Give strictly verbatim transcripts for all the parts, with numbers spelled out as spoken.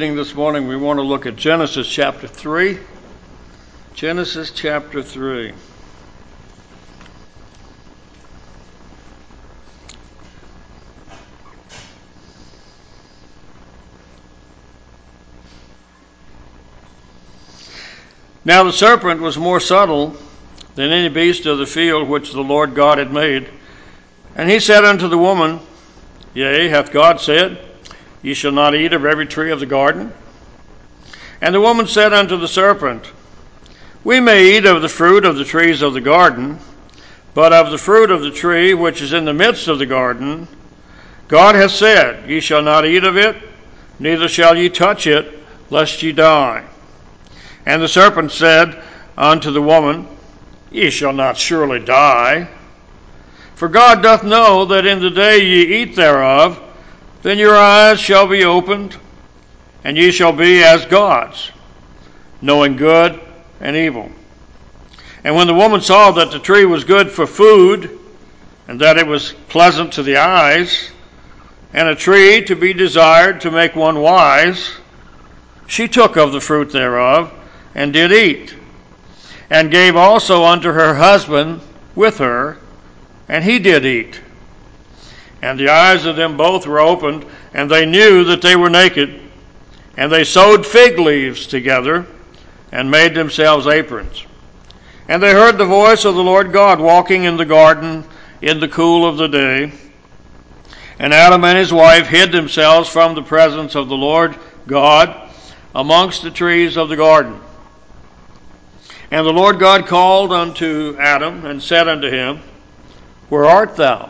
reading this morning, we want to look at Genesis chapter three. Genesis chapter three. Now the serpent was more subtle than any beast of the field which the Lord God had made. And he said unto the woman, Yea, hath God said, Ye shall not eat of every tree of the garden? And the woman said unto the serpent, We may eat of the fruit of the trees of the garden, but of the fruit of the tree which is in the midst of the garden, God hath said, Ye shall not eat of it, neither shall ye touch it, lest ye die. And the serpent said unto the woman, Ye shall not surely die. For God doth know that in the day ye eat thereof, then your eyes shall be opened, and ye shall be as gods, knowing good and evil. And when the woman saw that the tree was good for food, and that it was pleasant to the eyes, and a tree to be desired to make one wise, she took of the fruit thereof, and did eat, and gave also unto her husband with her, and he did eat. And the eyes of them both were opened, and they knew that they were naked, and they sewed fig leaves together, and made themselves aprons. And they heard the voice of the Lord God walking in the garden in the cool of the day. And Adam and his wife hid themselves from the presence of the Lord God amongst the trees of the garden. And the Lord God called unto Adam, and said unto him, Where art thou?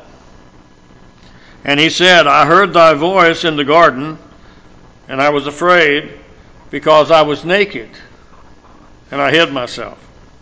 And he said, I heard thy voice in the garden, and I was afraid, because I was naked, and I hid myself.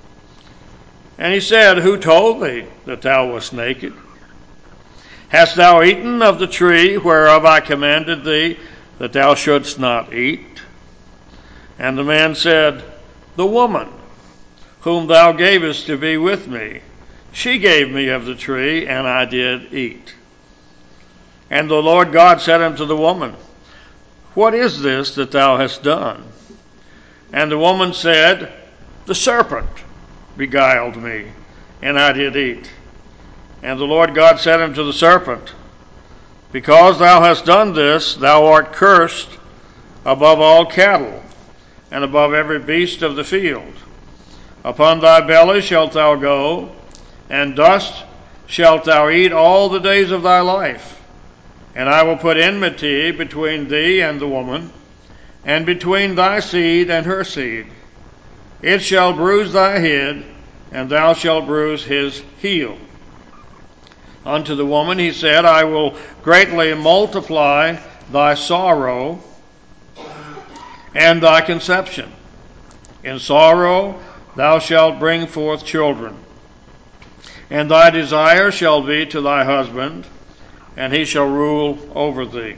And he said, Who told thee that thou wast naked? Hast thou eaten of the tree whereof I commanded thee that thou shouldst not eat? And the man said, The woman whom thou gavest to be with me, she gave me of the tree, and I did eat. And the Lord God said unto the woman, What is this that thou hast done? And the woman said, The serpent beguiled me, and I did eat. And the Lord God said unto the serpent, Because thou hast done this, thou art cursed above all cattle, and above every beast of the field. Upon thy belly shalt thou go, and dust shalt thou eat all the days of thy life. And I will put enmity between thee and the woman, and between thy seed and her seed. It shall bruise thy head, and thou shalt bruise his heel. Unto the woman he said, I will greatly multiply thy sorrow and thy conception. In sorrow thou shalt bring forth children, and thy desire shall be to thy husband, and he shall rule over thee.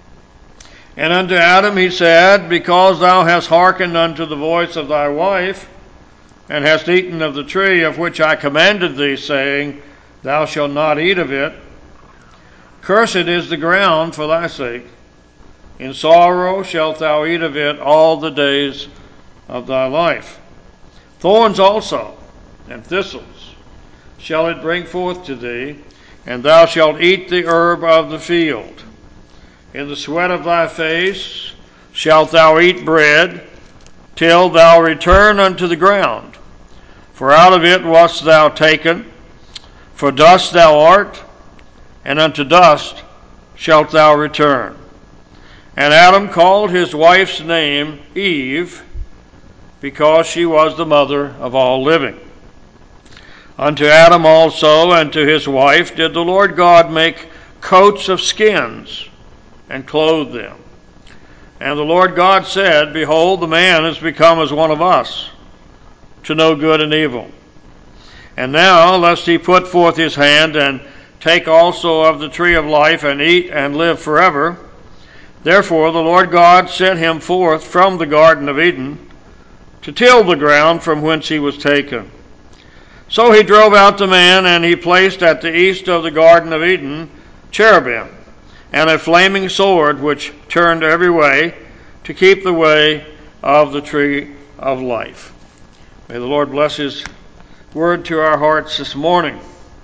And unto Adam he said, Because thou hast hearkened unto the voice of thy wife, and hast eaten of the tree of which I commanded thee, saying, Thou shalt not eat of it, cursed is the ground for thy sake. In sorrow shalt thou eat of it all the days of thy life. Thorns also and thistles shall it bring forth to thee, and thou shalt eat the herb of the field. In the sweat of thy face shalt thou eat bread, till thou return unto the ground. For out of it wast thou taken, for dust thou art, and unto dust shalt thou return. And Adam called his wife's name Eve, because she was the mother of all living. Unto Adam also and to his wife did the Lord God make coats of skins, and clothe them. And the Lord God said, Behold, the man is become as one of us, to know good and evil. And now, lest he put forth his hand, and take also of the tree of life, and eat, and live forever. Therefore the Lord God sent him forth from the Garden of Eden, to till the ground from whence he was taken. So he drove out the man, and he placed at the east of the Garden of Eden cherubim, and a flaming sword which turned every way, to keep the way of the tree of life. May the Lord bless his word to our hearts this morning.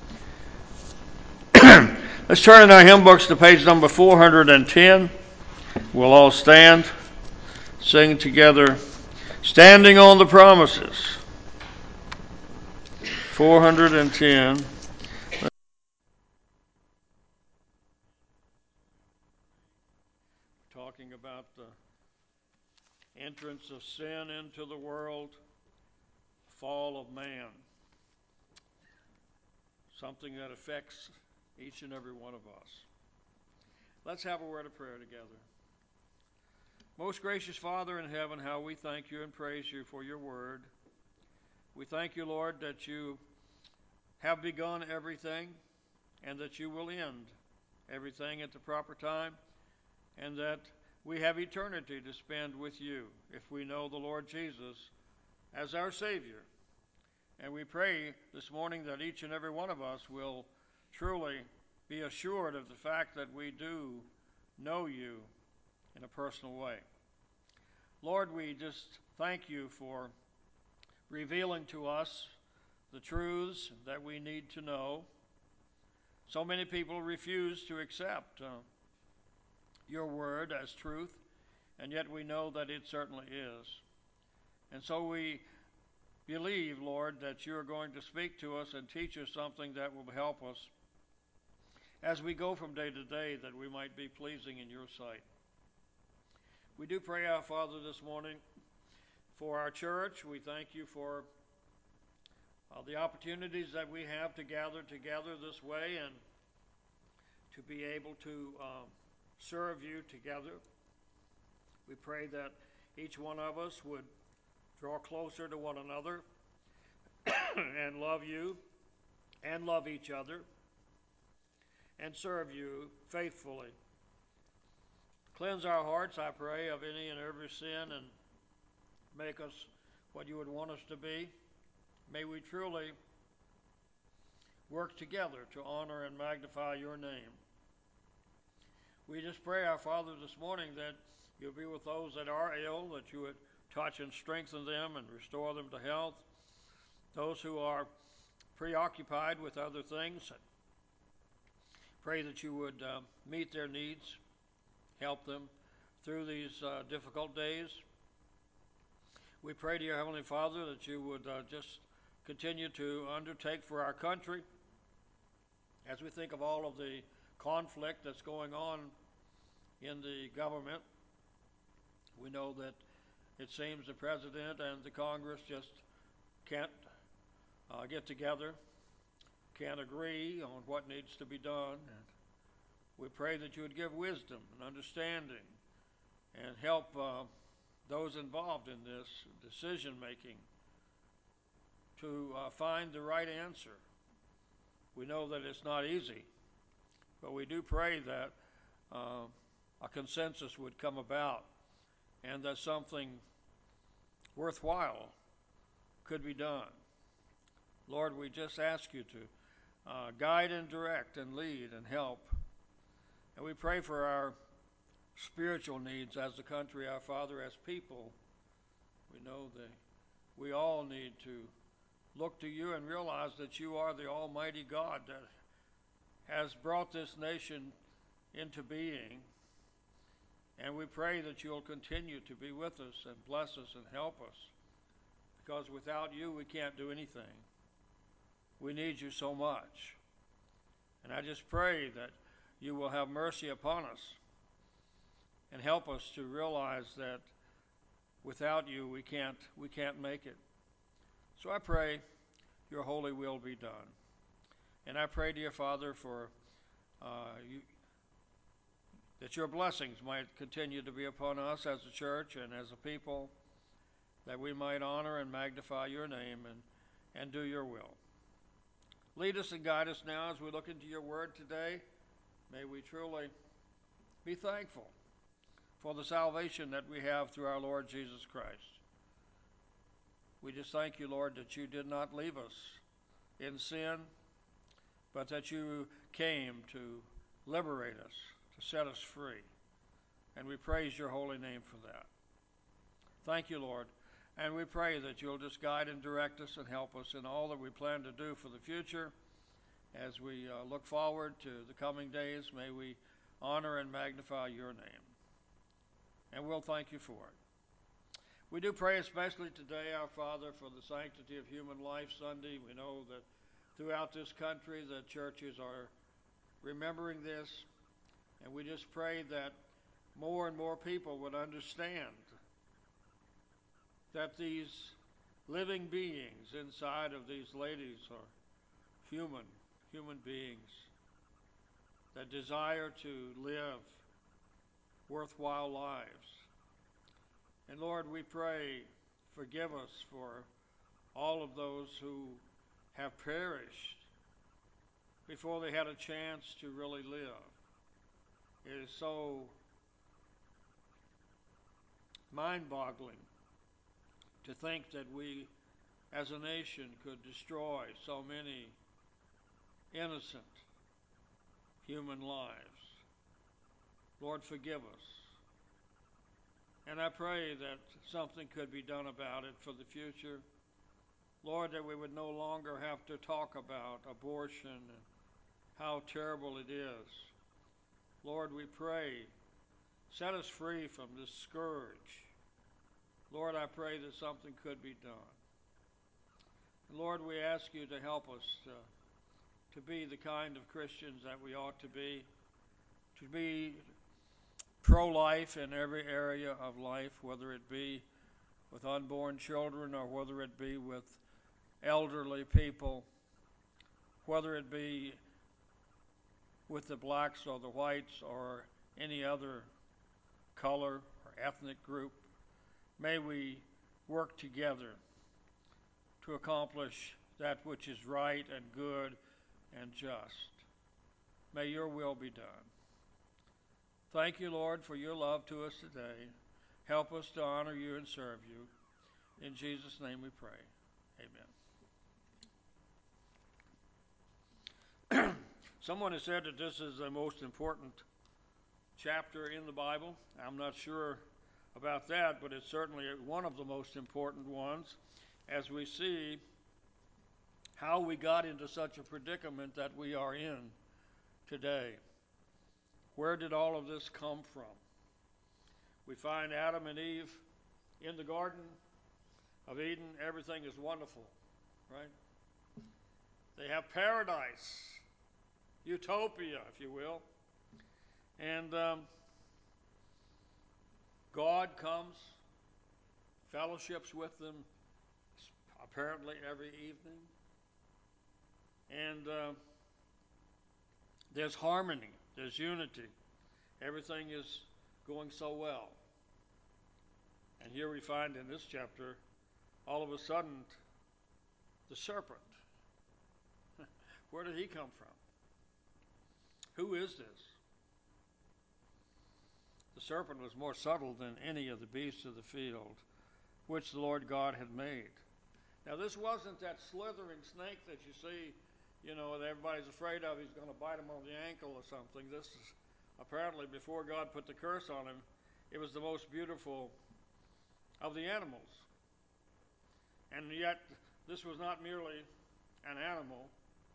Let's turn in our hymn books to page number four hundred ten. We'll all stand, sing together, Standing on the Promises. four hundred ten. Talking about the entrance of sin into the world, fall of man. Something that affects each and every one of us. Let's have a word of prayer together. Most gracious Father in heaven, how we thank you and praise you for your word. We thank you, Lord, that you have begun everything and that you will end everything at the proper time, and that we have eternity to spend with you if we know the Lord Jesus as our Savior. And we pray this morning that each and every one of us will truly be assured of the fact that we do know you in a personal way. Lord, we just thank you for revealing to us the truths that we need to know. So many people refuse to accept uh, your word as truth, and yet we know that it certainly is. And so we believe, Lord, that you're going to speak to us and teach us something that will help us as we go from day to day, that we might be pleasing in your sight. We do pray, our Father, this morning for our church. We thank you for uh, the opportunities that we have to gather together this way and to be able to uh, serve you together. We pray that each one of us would draw closer to one another and love you and love each other and serve you faithfully. Cleanse our hearts, I pray, of any and every sin and make us what you would want us to be. May we truly work together to honor and magnify your name. We just pray, our Father, this morning that you'll be with those that are ill, that you would touch and strengthen them and restore them to health. Those who are preoccupied with other things, pray that you would uh, meet their needs, help them through these uh, difficult days. We pray to your Heavenly Father that you would uh, just continue to undertake for our country as we think of all of the conflict that's going on in the government. We know that it seems the President and the Congress just can't uh, get together, can't agree on what needs to be done. And we pray that you would give wisdom and understanding and help uh, those involved in this decision making to uh, find the right answer. We know that it's not easy, but we do pray that uh, a consensus would come about and that something worthwhile could be done. Lord, we just ask you to uh, guide and direct and lead and help. And we pray for our spiritual needs as a country, our Father, as people. We know that we all need to look to you and realize that you are the Almighty God that has brought this nation into being. And we pray that you'll continue to be with us and bless us and help us, because without you we can't do anything. We need you so much. And I just pray that you will have mercy upon us and help us to realize that without you we can't we can't make it. So I pray your holy will be done. And I pray, dear Father, for uh, you, that your blessings might continue to be upon us as a church and as a people, that we might honor and magnify your name and, and do your will. Lead us and guide us now as we look into your word today. May we truly be thankful for the salvation that we have through our Lord Jesus Christ. We just thank you, Lord, that you did not leave us in sin, but that you came to liberate us, to set us free. And we praise your holy name for that. Thank you, Lord. And we pray that you'll just guide and direct us and help us in all that we plan to do for the future. As we uh, look forward to the coming days, may we honor and magnify your name. And we'll thank you for it. We do pray especially today, our Father, for the Sanctity of Human Life Sunday. We know that throughout this country the churches are remembering this. And we just pray that more and more people would understand that these living beings inside of these ladies are human, human beings that desire to live worthwhile lives. And Lord, we pray, forgive us for all of those who have perished before they had a chance to really live. It is so mind-boggling to think that we as a nation could destroy so many innocent human lives. Lord, forgive us. And I pray that something could be done about it for the future. Lord, that we would no longer have to talk about abortion and how terrible it is. Lord, we pray, set us free from this scourge. Lord, I pray that something could be done. And Lord, we ask you to help us to, to be the kind of Christians that we ought to be, to be pro-life in every area of life, whether it be with unborn children or whether it be with elderly people, whether it be with the blacks or the whites or any other color or ethnic group. May we work together to accomplish that which is right and good and just. May your will be done. Thank you, Lord, for your love to us today. Help us to honor you and serve you. In Jesus' name we pray. Amen. Someone has said that this is the most important chapter in the Bible. I'm not sure about that, but it's certainly one of the most important ones as we see how we got into such a predicament that we are in today. Where did all of this come from? We find Adam and Eve in the Garden of Eden. Everything is wonderful, right? They have paradise, utopia, if you will. And um, God comes, fellowships with them apparently every evening. And uh, there's harmony, there's unity. Everything is going so well. And here we find in this chapter, all of a sudden, the serpent. Where did he come from? Who is this? The serpent was more subtle than any of the beasts of the field, which the Lord God had made. Now, this wasn't that slithering snake that you see, you know, that everybody's afraid of. He's going to bite him on the ankle or something. This is apparently, before God put the curse on him, it was the most beautiful of the animals. And yet, this was not merely an animal.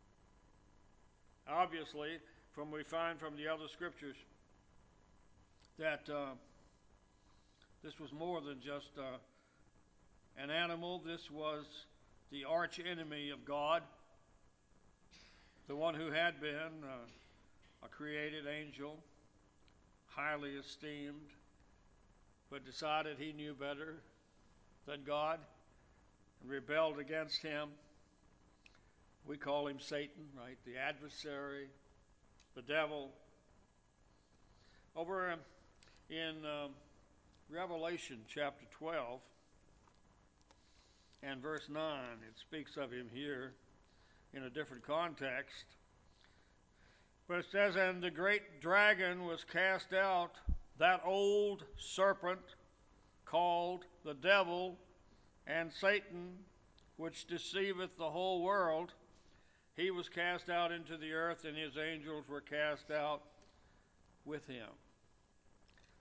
Obviously, from we find from the other scriptures that uh, this was more than just uh, an animal. This was the arch enemy of God, the one who had been uh, a created angel, highly esteemed, but decided he knew better than God and rebelled against him. We call him Satan, right? The adversary, the devil. Over in um, Revelation chapter twelve and verse nine, it speaks of him here in a different context. But it says, "And the great dragon was cast out, that old serpent called the devil and Satan, which deceiveth the whole world. He was cast out into the earth, and his angels were cast out with him."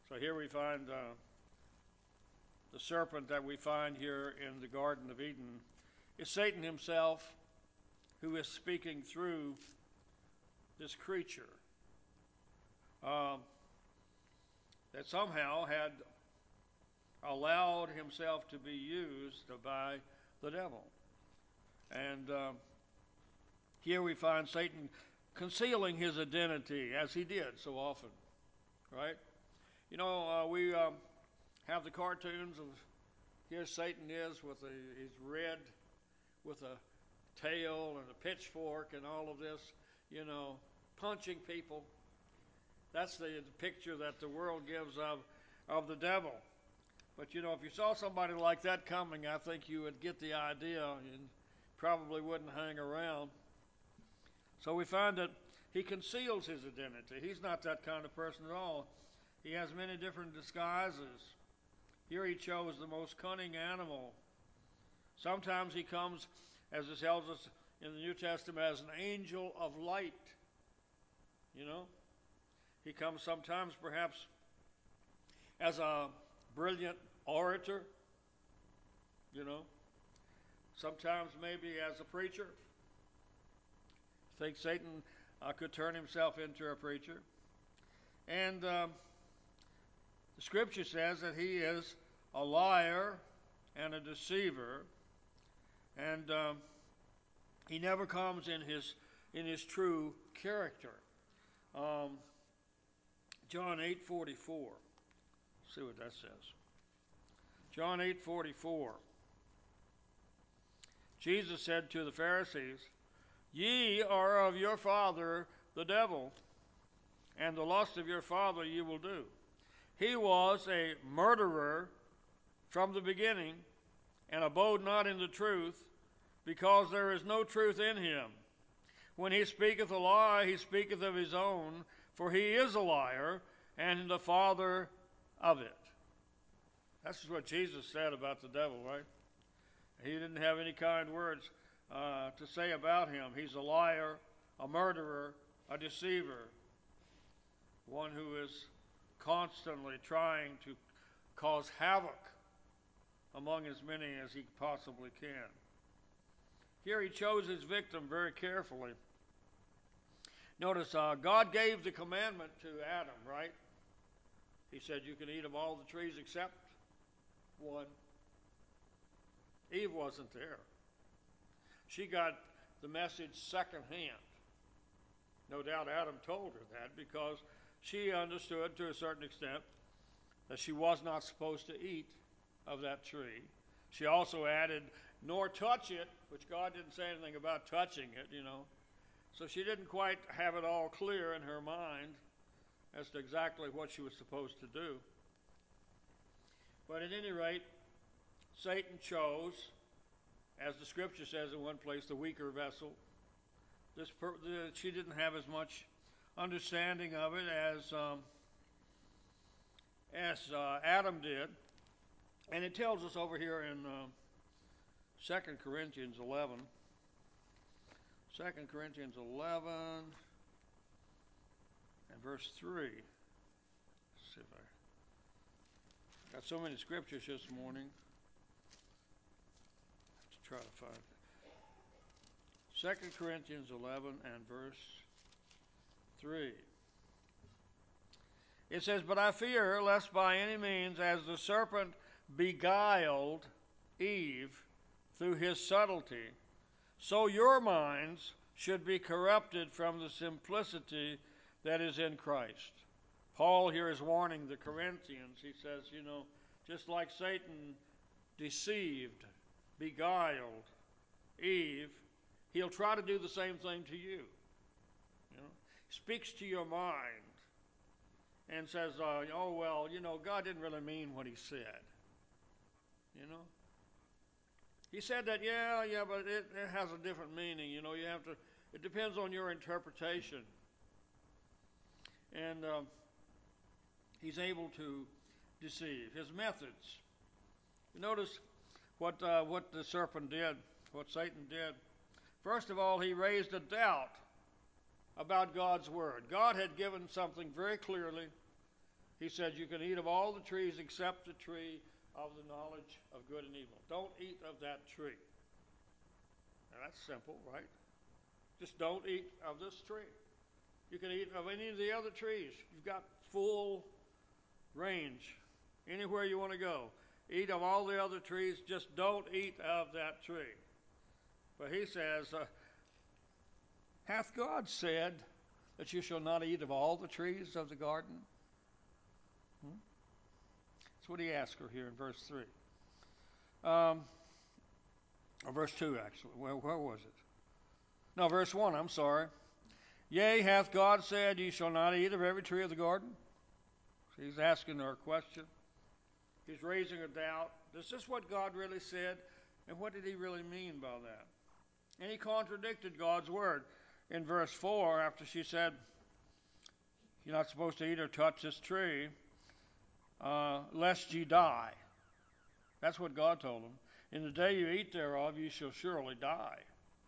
So here we find uh, the serpent that we find here in the Garden of Eden is Satan himself, who is speaking through this creature uh, that somehow had allowed himself to be used by the devil. And uh, here we find Satan concealing his identity, as he did so often, right? You know, uh, we um, have the cartoons of here Satan is with a, he's red with a tail and a pitchfork and all of this, you know, punching people. That's the, the picture that the world gives of, of the devil. But, you know, if you saw somebody like that coming, I think you would get the idea and probably wouldn't hang around. So we find that he conceals his identity. He's not that kind of person at all. He has many different disguises. Here he chose the most cunning animal. Sometimes he comes, as it tells us in the New Testament, as an angel of light. You know? He comes sometimes perhaps as a brilliant orator. You know? Sometimes maybe as a preacher. I think Satan uh, could turn himself into a preacher. And uh, the scripture says that he is a liar and a deceiver, and um, he never comes in his in his true character. Um, John eight forty four. See what that says. John eight forty four. Jesus said to the Pharisees, "Ye are of your father the devil, and the lust of your father ye will do. He was a murderer from the beginning, and abode not in the truth, because there is no truth in him. When he speaketh a lie, he speaketh of his own, for he is a liar, and the father of it." That's what Jesus said about the devil, right? He didn't have any kind words uh, to say about him. He's a liar, a murderer, a deceiver, one who is constantly trying to cause havoc among as many as he possibly can. Here he chose his victim very carefully. Notice, uh, God gave the commandment to Adam, right? He said, you can eat of all the trees except one. Eve wasn't there. She got the message secondhand. No doubt Adam told her that because she understood to a certain extent that she was not supposed to eat of that tree. She also added, nor touch it, which God didn't say anything about touching it, you know. So she didn't quite have it all clear in her mind as to exactly what she was supposed to do. But at any rate, Satan chose, as the scripture says in one place, the weaker vessel. This per- the, she didn't have as much understanding of it as um, as uh, Adam did. And it tells us over here in uh, Second Corinthians eleven. Second Corinthians eleven and verse three. Let's see if I got so many scriptures this morning. I have to try to find it. Second Corinthians eleven and verse three. It says, "But I fear lest by any means, as the serpent beguiled Eve through his subtlety, so your minds should be corrupted from the simplicity that is in Christ." Paul here is warning the Corinthians. He says, you know, just like Satan deceived, beguiled Eve, he'll try to do the same thing to you. You know, he speaks to your mind and says, uh, oh, well, you know, God didn't really mean what he said. You know? He said that, yeah, yeah, but it, it has a different meaning. You know, you have to, it depends on your interpretation. And um, he's able to deceive. His methods. You notice what uh, what the serpent did, what Satan did. First of all, he raised a doubt about God's word. God had given something very clearly, He said you can eat of all the trees except the tree of the knowledge of good and evil. Don't eat of that tree. Now that's simple, right? Just don't eat of this tree. You can eat of any of the other trees. You've got full range anywhere you want to go. Eat of all the other trees. Just don't eat of that tree. But he says, uh, hath God said that you shall not eat of all the trees of the garden? Hmm? That's what he asked her here in verse three. Um, or verse two, actually. Well, where was it? No, verse one, I'm sorry. Yea, hath God said, ye shall not eat of every tree of the garden? So he's asking her a question. He's raising a doubt. Is this what God really said? And what did he really mean by that? And he contradicted God's word. In verse four, after she said, you're not supposed to eat or touch this tree, uh, lest ye die. That's what God told him. In the day you eat thereof, you shall surely die.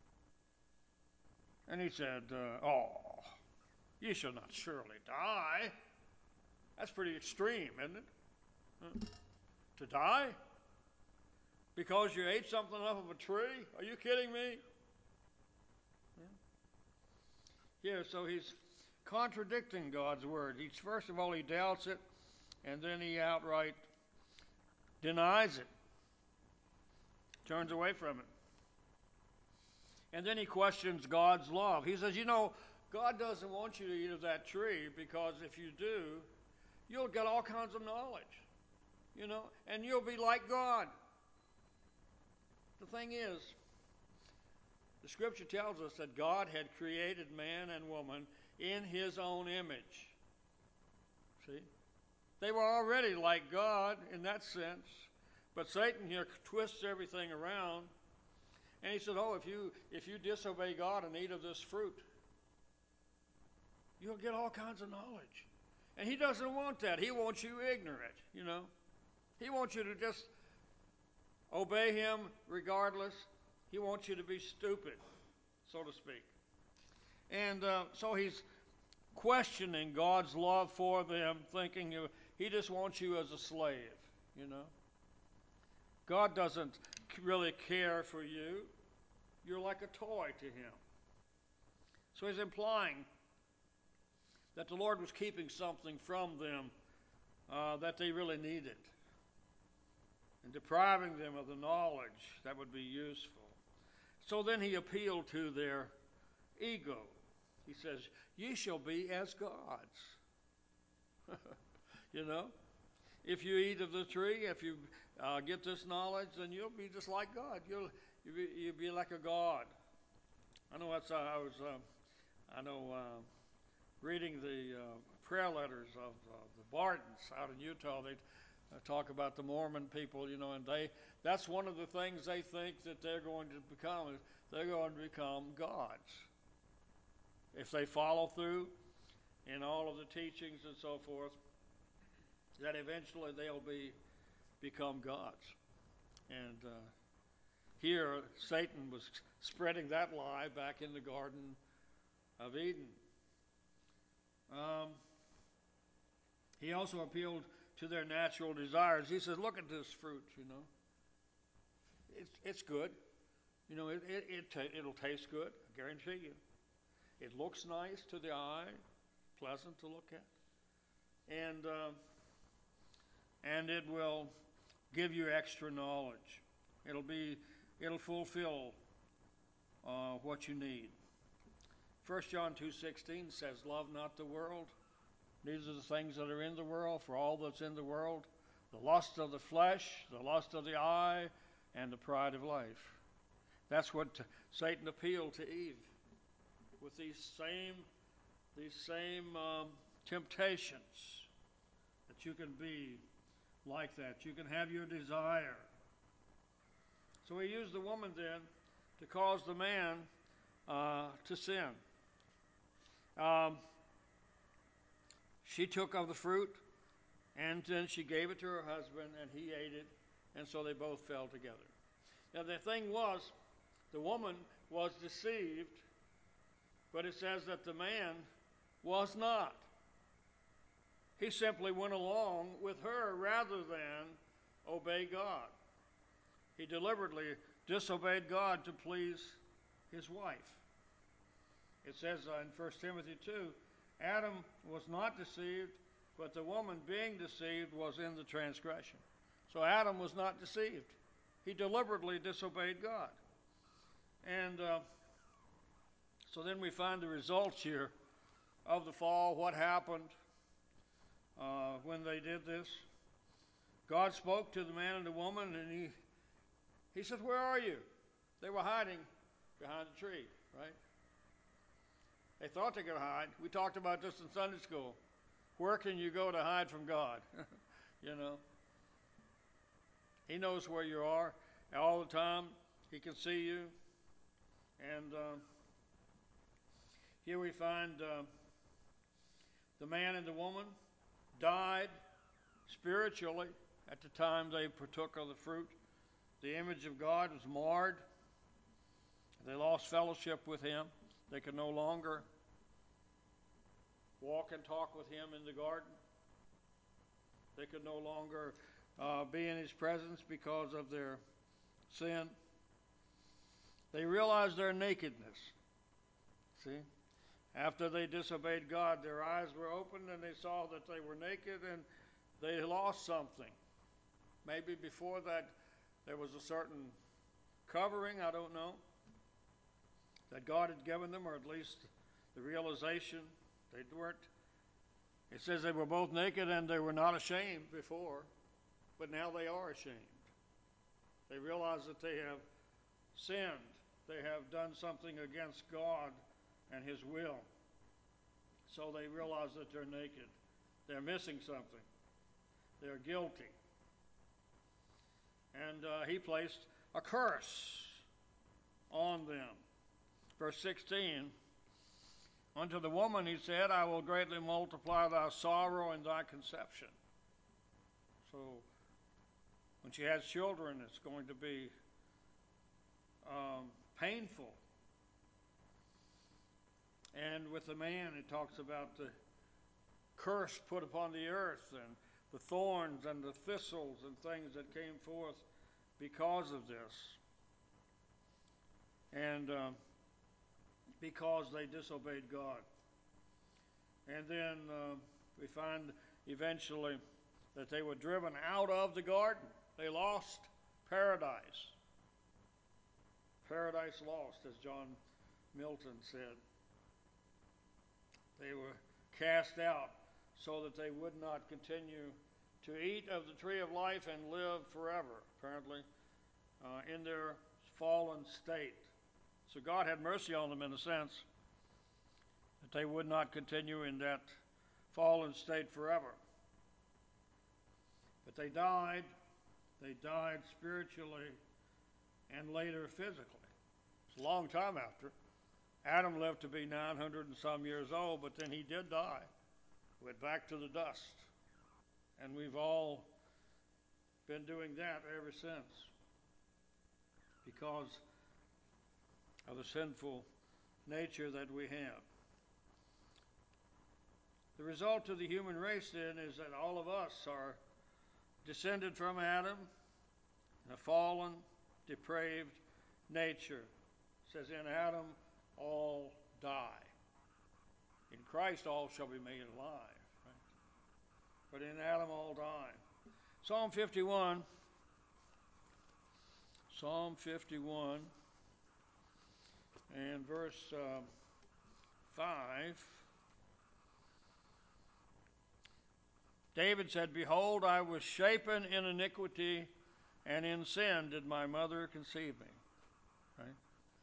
And he said, uh, oh, you shall not surely die. That's pretty extreme, isn't it? Huh? To die? Because you ate something off of a tree? Are you kidding me? Yeah. Here, so he's contradicting God's word. He's, first of all, he doubts it, and then he outright denies it, turns away from it. And then he questions God's love. He says, you know, God doesn't want you to eat of that tree because if you do, you'll get all kinds of knowledge, you know, and you'll be like God. The thing is, the scripture tells us that God had created man and woman in his own image. See? They were already like God in that sense, but Satan here twists everything around. And he said, oh, if you if you disobey God and eat of this fruit, you'll get all kinds of knowledge. And he doesn't want that. He wants you ignorant, you know. He wants you to just obey him regardless. He wants you to be stupid, so to speak. And uh, so he's questioning God's love for them, thinking you, he just wants you as a slave, you know. God doesn't really care for you. You're like a toy to him. So he's implying that the Lord was keeping something from them uh, that they really needed, and depriving them of the knowledge that would be useful. So then he appealed to their ego. He says, ye shall be as gods. You know, if you eat of the tree, if you uh, get this knowledge, then you'll be just like God. You'll, you'll, be, you'll be like a god. I know that's, uh, I was, uh, I know, uh, reading the uh, prayer letters of uh, the Bartons out in Utah. They uh, talk about the Mormon people, you know, and they that's one of the things they think that they're going to become. Is they're going to become gods if they follow through in all of the teachings and so forth. That eventually they'll be become gods. And uh, here Satan was spreading that lie back in the Garden of Eden. Um, he also appealed to their natural desires. He says, look at this fruit, you know. It's it's good. You know, it, it, it ta- it'll taste good, I guarantee you. It looks nice to the eye, pleasant to look at. And, uh, and it will give you extra knowledge. It'll be, it'll fulfill uh, what you need. First John two sixteen says, love not the world, neither the things that are in the world, for all that's in the world, the lust of the flesh, the lust of the eye, and the pride of life. That's what t- Satan appealed to Eve with these same, these same um, temptations, that you can be like that. You can have your desire. So he used the woman then to cause the man uh, to sin. Um, she took of the fruit, and then she gave it to her husband, and he ate it, and so they both fell together. Now the thing was, the woman was deceived, but it says that the man was not. he simply went along with her rather than obey God. He deliberately disobeyed God to please his wife. It says in First Timothy two, Adam was not deceived, but the woman being deceived was in the transgression. So Adam was not deceived. He deliberately disobeyed God. And uh, so then we find the results here of the fall, what happened uh, when they did this. God spoke to the man and the woman, and he, he said, "Where are you?" They were hiding behind a tree, right? They thought they could hide. We talked about this in Sunday school. Where can you go to hide from God? You know. He knows where you are all the time. He can see you. And uh, here we find uh, the man and the woman died spiritually at the time they partook of the fruit. The image of God was marred. They lost fellowship with him. They could no longer walk and talk with him in the garden. They could no longer uh, be in his presence because of their sin. They realized their nakedness. See? After they disobeyed God, their eyes were opened and they saw that they were naked and they lost something. Maybe before that there was a certain covering, I don't know, that God had given them, or at least the realization they weren't. It says they were both naked and they were not ashamed before, but now they are ashamed. They realize that they have sinned. They have done something against God and his will. So they realize that they're naked. They're missing something. They're guilty. And uh, he placed a curse on them. Verse sixteen, unto the woman he said, I will greatly multiply thy sorrow and thy conception. So when she has children, it's going to be um, painful. And with the man, it talks about the curse put upon the earth and the thorns and the thistles and things that came forth because of this. And uh, because they disobeyed God. And then uh, we find eventually that they were driven out of the garden. They lost paradise. Paradise lost, as John Milton said. They were cast out so that they would not continue to eat of the tree of life and live forever, apparently, uh, in their fallen state. So God had mercy on them in a sense, that they would not continue in that fallen state forever. But they died. They died spiritually and later physically. It's a long time after. Adam lived to be nine hundred and some years old, but then he did die. Went back to the dust. And we've all been doing that ever since because of the sinful nature that we have. The result of the human race then is that all of us are descended from Adam in a fallen, depraved nature. It says in Adam all die. In Christ all shall be made alive. Right? But in Adam all die. Psalm fifty-one. Psalm fifty-one and verse uh, five. David said, behold, I was shapen in iniquity, and in sin did my mother conceive me. Right?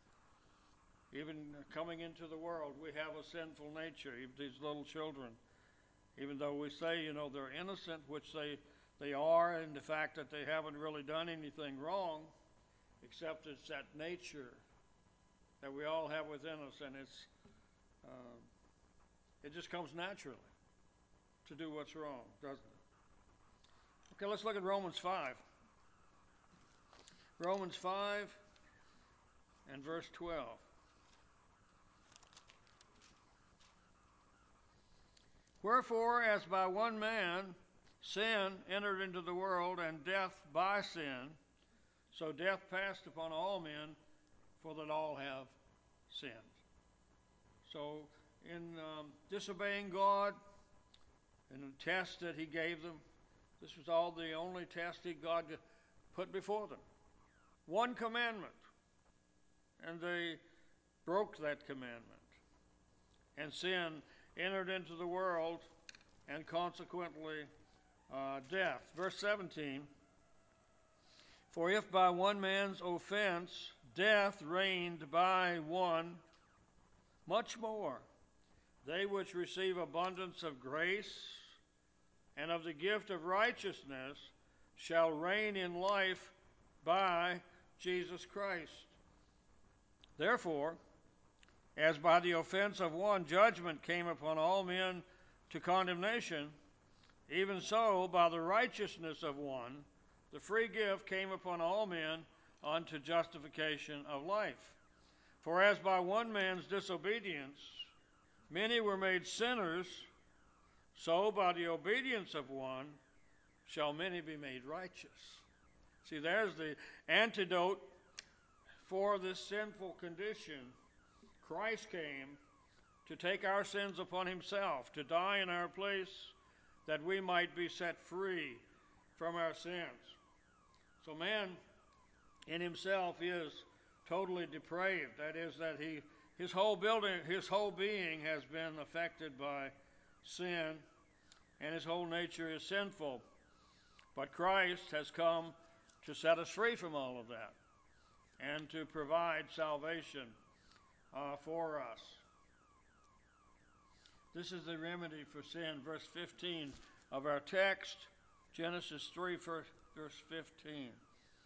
Even coming into the world, we have a sinful nature, even these little children. Even though we say, you know, they're innocent, which they, they are, in the fact that they haven't really done anything wrong, except it's that nature that we all have within us, and it's uh, it just comes naturally to do what's wrong, doesn't it? Okay, let's look at Romans five. Romans five and verse twelve. Wherefore, as by one man sin entered into the world, and death by sin, so death passed upon all men, for that all have sinned. So in um, disobeying God, in the test that he gave them, this was all the only test that God put before them. One commandment, and they broke that commandment. And sin entered into the world, and consequently uh, death. Verse seventeen, for if by one man's offense death reigned by one, much more they which receive abundance of grace and of the gift of righteousness shall reign in life by Jesus Christ. Therefore, as by the offense of one judgment came upon all men to condemnation, even so by the righteousness of one the free gift came upon all men unto justification of life. For as by one man's disobedience many were made sinners, so by the obedience of one shall many be made righteous. See, there's the antidote for this sinful condition. Christ came to take our sins upon himself, to die in our place, that we might be set free from our sins. So man in himself is totally depraved. That is, that he his whole building, his whole being has been affected by sin, and his whole nature is sinful. But Christ has come to set us free from all of that and to provide salvation uh, for us. This is the remedy for sin. Verse fifteen of our text, Genesis three, verse fifteen.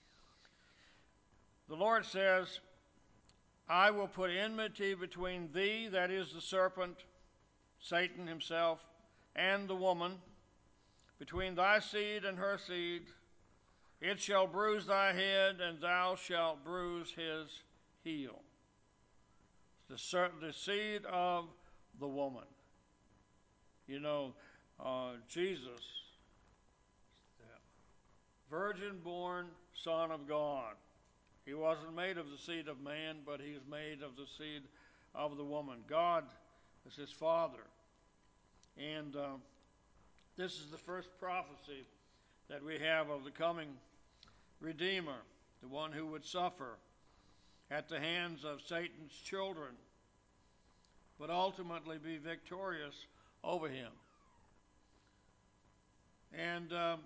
The Lord says, I will put enmity between thee, that is the serpent, Satan himself, and the woman, between thy seed and her seed. It shall bruise thy head, and thou shalt bruise his heel. The, the seed of the woman. You know, uh, Jesus, the virgin-born Son of God. He wasn't made of the seed of man, but he's made of the seed of the woman. God is his father. And uh, this is the first prophecy that we have of the coming Redeemer, the one who would suffer at the hands of Satan's children, but ultimately be victorious over him. And um,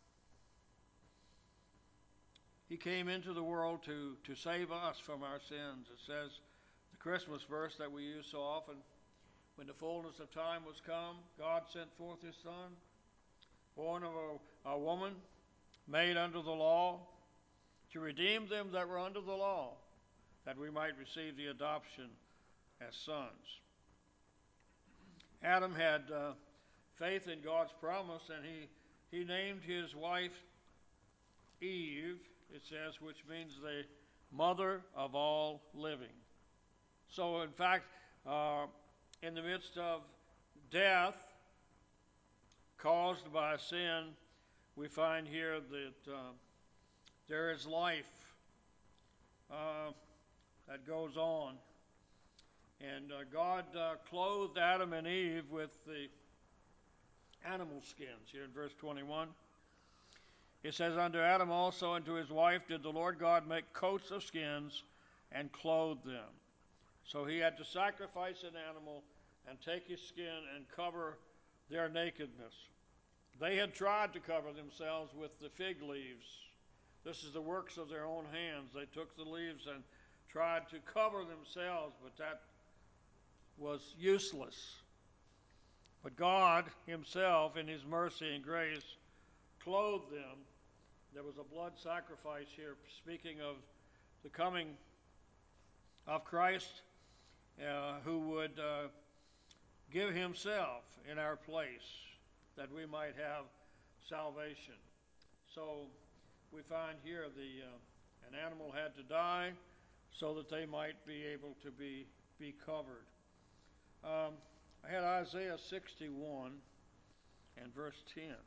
he came into the world to, to save us from our sins. It says, the Christmas verse that we use so often, when the fullness of time was come, God sent forth his Son, born of a, a woman, made under the law, to redeem them that were under the law, that we might receive the adoption as sons. Adam had uh, faith in God's promise, and he, he named his wife Eve, it says, which means the mother of all living. So, in fact, uh, in the midst of death caused by sin, we find here that uh, there is life uh, that goes on. And uh, God uh, clothed Adam and Eve with the animal skins, here in verse twenty-one. It says, unto Adam also and to his wife did the Lord God make coats of skins and clothe them. So he had to sacrifice an animal and take his skin and cover their nakedness. They had tried to cover themselves with the fig leaves. This is the works of their own hands. They took the leaves and tried to cover themselves, but that was useless. But God himself, in his mercy and grace, clothed them. There was a blood sacrifice here, speaking of the coming of Christ, uh, who would uh, give himself in our place, that we might have salvation. So we find here the uh, an animal had to die so that they might be able to be, be covered. Um, I had Isaiah sixty-one and verse ten.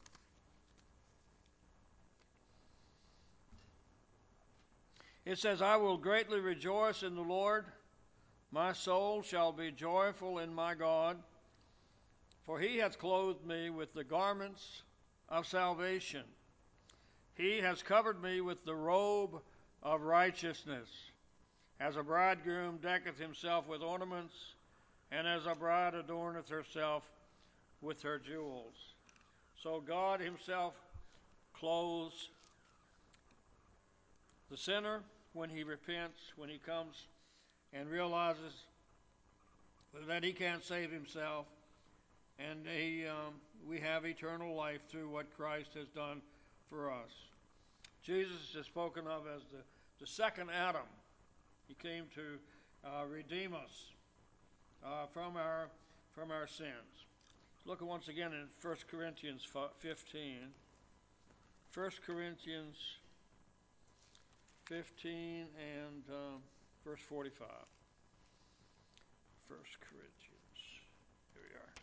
It says, I will greatly rejoice in the Lord. My soul shall be joyful in my God. For he hath clothed me with the garments of salvation. He has covered me with the robe of righteousness. As a bridegroom decketh himself with ornaments, and as a bride adorneth herself with her jewels. So God himself clothes the sinner when he repents, when he comes and realizes that he can't save himself, and he, um, we have eternal life through what Christ has done for us. Jesus is spoken of as the, the second Adam. He came to uh, redeem us uh, from our from our sins. Look once again in First Corinthians fifteen. First Corinthians fifteen and um, verse forty-five. First Corinthians. Here we are.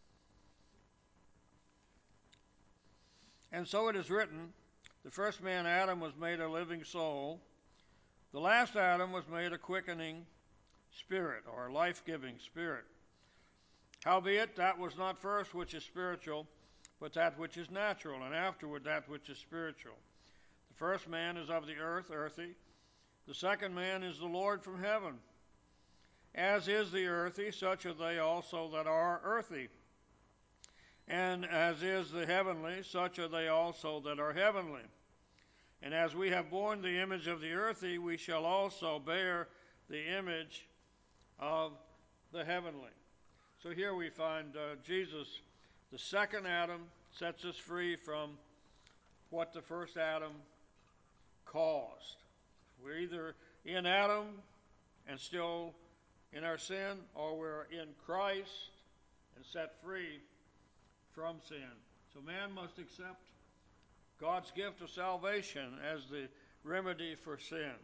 And so it is written, the first man Adam was made a living soul. The last Adam was made a quickening spirit, or a life-giving spirit. Howbeit, that was not first which is spiritual, but that which is natural, and afterward that which is spiritual. The first man is of the earth, earthy. The second man is the Lord from heaven. As is the earthy, such are they also that are earthy. And as is the heavenly, such are they also that are heavenly. And as we have borne the image of the earthy, we shall also bear the image of the heavenly. So here we find uh, Jesus, the second Adam, sets us free from what the first Adam caused. We're either in Adam and still in our sin, or we're in Christ and set free from sin. So man must accept God's gift of salvation as the remedy for sin.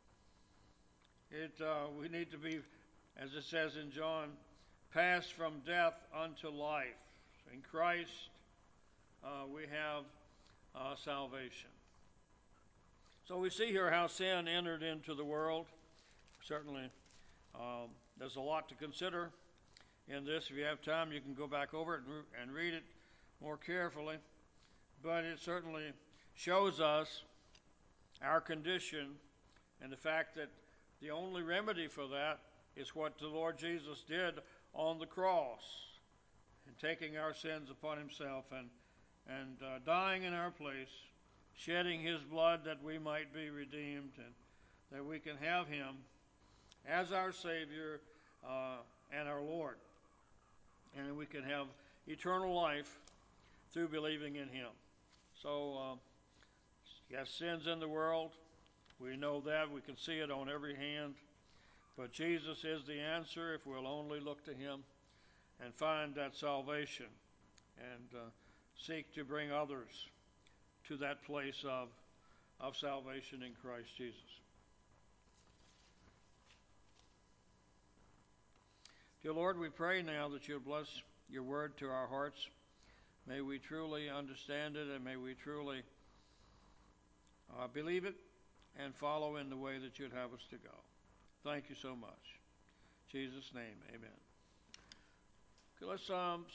It uh, we need to be, as it says in John, passed from death unto life. In Christ uh, we have uh, salvation. So we see here how sin entered into the world. Certainly um, there's a lot to consider in this. If you have time, you can go back over it and, re- and read it more carefully. But it certainly shows us our condition and the fact that the only remedy for that is what the Lord Jesus did on the cross, and taking our sins upon himself and, and uh, dying in our place, shedding his blood that we might be redeemed and that we can have him as our Savior uh, and our Lord. And we can have eternal life through believing in him. So, uh, yes, sin's in the world. We know that. We can see it on every hand. But Jesus is the answer if we'll only look to him and find that salvation and uh, seek to bring others to that place of, of salvation in Christ Jesus. Dear Lord, we pray now that you'll bless your word to our hearts. May we truly understand it, and may we truly uh, believe it and follow in the way that you'd have us to go. Thank you so much. In Jesus' name, amen. Okay, let's um,